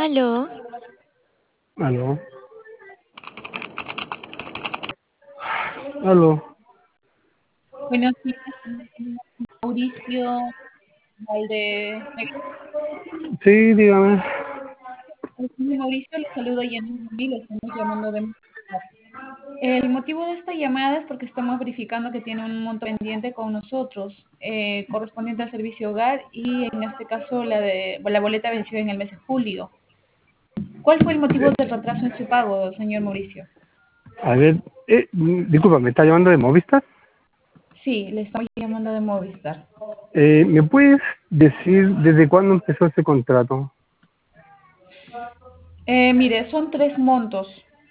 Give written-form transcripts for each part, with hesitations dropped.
Aló, Aló, aló. Buenos días, Mauricio Valde. Sí, dígame. Mauricio, le saludo Yanira y le estamos llamando de Movistar. El motivo de esta llamada es porque estamos verificando que tiene un monto pendiente con nosotros, correspondiente al servicio hogar y en este caso la boleta venció en el mes de julio. ¿Cuál fue el motivo del retraso en su pago, señor Mauricio? A ver, disculpa, ¿me está llamando de Movistar? Sí, le estamos llamando de Movistar. ¿Me puedes decir desde cuándo empezó ese contrato? Mire, son tres montos,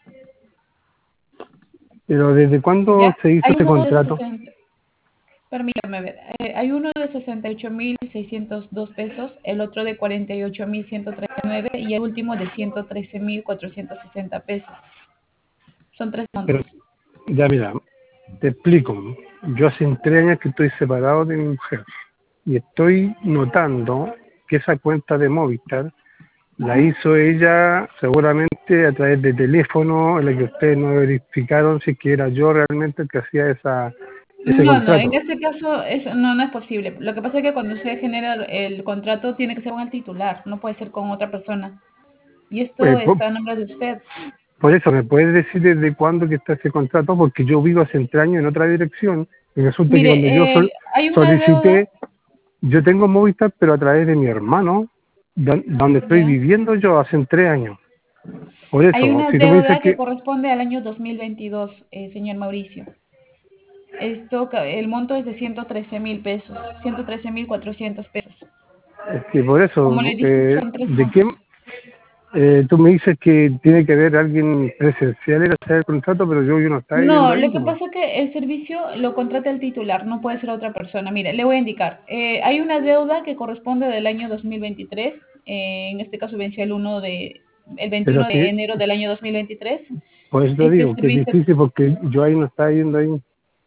Pero ¿desde cuándo ¿ya? se hizo Hay ese uno de contrato? 60. Permítame ver. Hay uno de 68.602 pesos, el otro de 48.139 y el último de 113.460 pesos. Son tres Pero montos. ya mira, te explico. Yo hace 3 años que estoy separado de mi mujer y estoy notando que esa cuenta de Movistar la Ujú. hizo ella seguramente a través de teléfono, en la que ustedes no verificaron si que era yo realmente el que hacía ese No, no, en contrato. este caso no es posible. Lo que pasa es que cuando usted genera el contrato tiene que ser con el titular, no puede ser con otra persona. Y esto Eh, por, está a nombre de usted. por eso, ¿me puedes decir desde cuándo que está ese contrato? Porque yo vivo hace 3 años en otra dirección y resulta que cuando yo Mire, hay una deuda, solicité, yo tengo Movistar, pero a través de mi hermano, donde estoy ¿ya? viviendo yo hace 3 años. Por Hay eso, una si tú me dices deuda que que, corresponde al año 2022, señor Mauricio. El monto es de 113.000 pesos, 113.400 pesos. que por Como eso, le dije, son tres ¿de montos. quién? Tú me dices que tiene que haber alguien presencial en hacer el contrato, pero yo no estaba viviendo No, ahí, lo que pues. pasa es que el servicio lo contrata el titular, no puede ser otra persona. Mire, le voy a indicar. Hay una deuda que corresponde del año 2023, en este caso venció el Pero 21 de sí, enero del año 2023. por eso te Este digo que es servicio, difícil porque yo ahí no estaba viviendo ahí.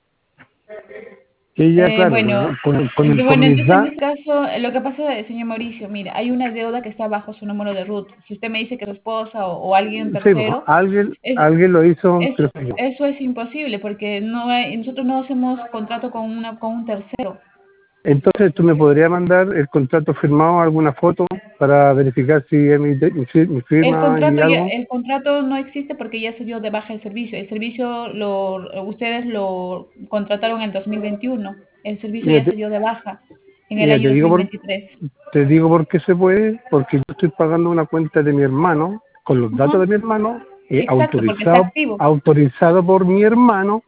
Ella, claro, bueno, con mis entonces en datos. este caso, lo que pasa, señor Mauricio, mira, hay una deuda que está bajo su número de RUT. Si usted me dice que su esposa o alguien Sí, pues, tercero, es, alguien lo hizo, es, creo que yo. eso es imposible porque nosotros no hacemos contrato con un tercero. Entonces, ¿tú me podrías mandar el contrato firmado, alguna foto, para verificar si es mi firma y algo? El contrato no existe porque ya se dio de baja el servicio. El servicio ustedes lo contrataron en 2021. El servicio Mira, ya se dio de baja en el mira, año 2023. te digo por qué se puede, porque yo estoy pagando una cuenta de mi hermano, con los datos de Ujú. mi hermano, Exacto, porque está activo. autorizado por mi hermano,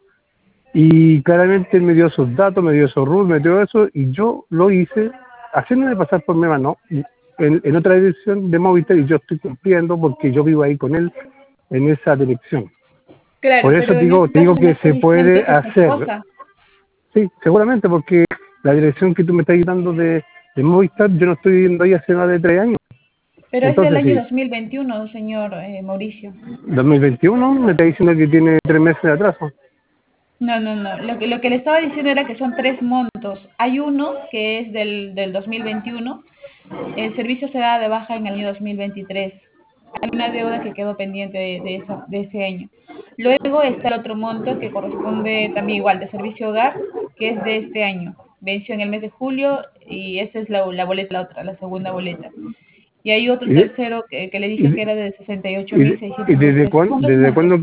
y claramente él me dio sus datos, me dio su RUT, me dio eso, y yo lo hice haciéndome pasar por mi hermano en otra dirección de Movistar, y yo estoy cumpliendo porque yo vivo ahí con él en esa dirección. Claro, Por eso pero en este te caso digo me que está se diciendo puede que es su hacer. esposa. Sí, seguramente, porque la dirección que tú me estás dando de Movistar, yo no estoy viviendo ahí hace más de 3 años. Pero es del Entonces, año sí, 2021, señor Mauricio. 2021 me está diciendo que tiene 3 meses de atraso. No, no, no. Lo que le estaba diciendo era que son tres montos. Hay uno que es del 2021. El servicio se da de baja en el año 2023. Hay una deuda que quedó pendiente de ese año. Luego está el otro monto que corresponde también igual de servicio hogar, que es de este año. Venció en el mes de julio y esa es la boleta, la segunda boleta. Y hay otro ¿Y, de- tercero que le dije que y, era de sesenta y ocho y, mil de- y seiscientos dos pesos. Son dos desde montos. cuándo,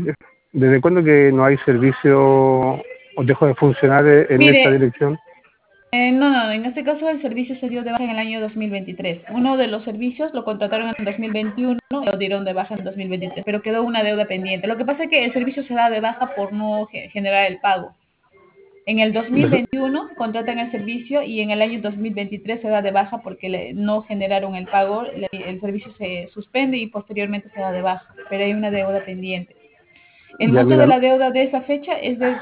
que no hay servicio o dejó de funcionar en esa Mire, dirección? no, no, en este caso el servicio se dio de baja en el año 2023. Uno de los servicios lo contrataron en 2021 y lo dieron de baja en 2023, pero quedó una deuda pendiente. Lo que pasa es que el servicio se da de baja por no generar el pago. En el Deja- 2021 contratan el servicio y en el año 2023 se da de baja porque no generaron el pago, el servicio se suspende y posteriormente se da de baja, pero hay una deuda pendiente. El Ya, monto de mira, la deuda de esa fecha es de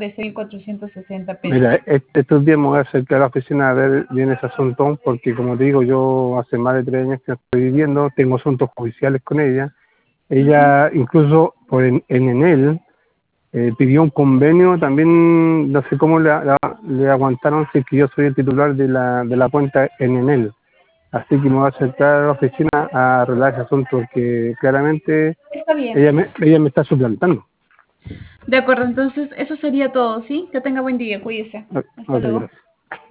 113.460 pesos. mira, estos días me voy a acercar a la oficina a ver bien ese asunto, porque como te digo, yo hace más de 3 años que estoy viviendo, tengo asuntos judiciales con ella. Ujú. Ella, incluso en Enel, pidió un convenio, también no sé cómo le aguantaron si es que yo soy el titular de la cuenta en Enel. Así que me voy a acercar a la oficina a arreglar ese asunto, porque claramente Está bien. ella me está suplantando. De acuerdo, entonces eso sería todo, ¿sí? Que tenga buen día, cuídese. Ok, Hasta luego. gracias.